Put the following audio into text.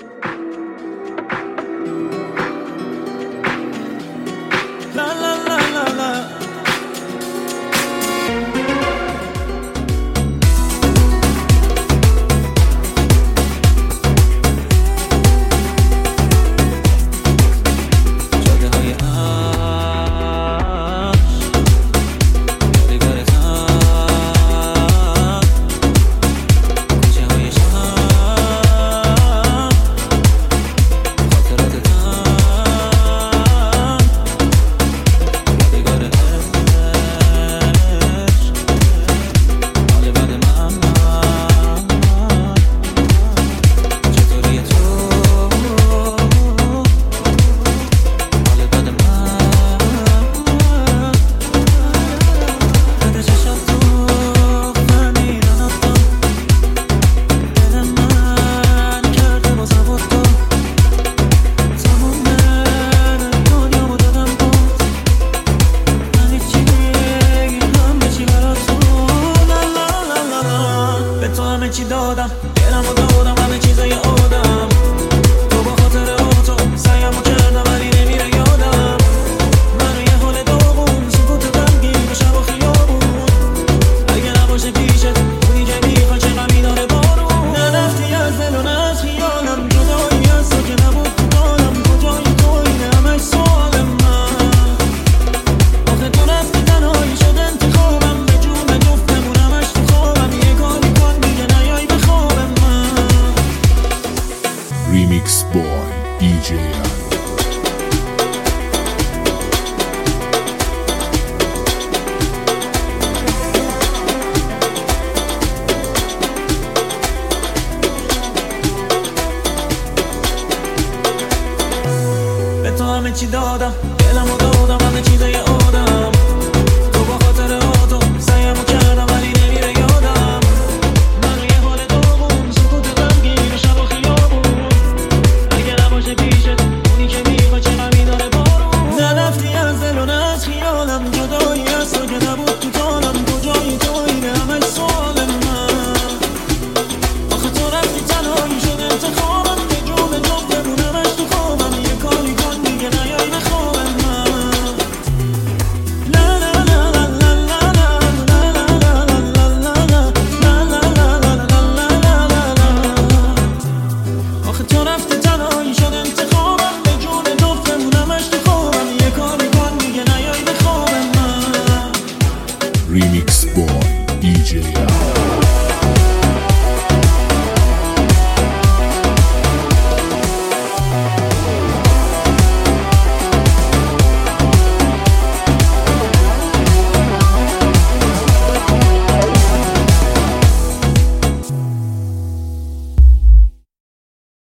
La la la la la. چی دادم دلمو دادم همه چیزای آدم تو با خاطر تو سعیمو کردم ولی نمیره یادم منو یه حال داغون سکوت غمگین و شب و خیابون اگه نباشه پیشت اونی که میخوای چه غمی داره بارون نرفتی از دل و نه از خیالم جدایی از تو که نبود تو دارم کجای تو اینه همش سوال من آخه تو رفتی تنهایی شد انتخابم به جون جفتمون همش تو خوابم یه کاری کن دیگه نیای به خواب من Remix Boy DJ به تو همه چی دادم دلمو دادم همه چیزای آدم تو با خاطر تو سعیمو کردم ولی نمیره یادم منو یه حال داغون سکوت غمگین و شب و خیابون اگه نباشه پیشت اونی که میخوای چه غمی داره بارون نرفتی از دل و نه از خیالم جدایی از تو که نبود تو دارم کجایی تو اینه همش سوال من آخه تو رفتی تنهایی شد انتخابم به جون جفتمون همش تو خوابم یه کاری کن دیگه نیای به خواب من لا لا لا لا لا لا لا لا لا لا آخه تو رفتی تنهایی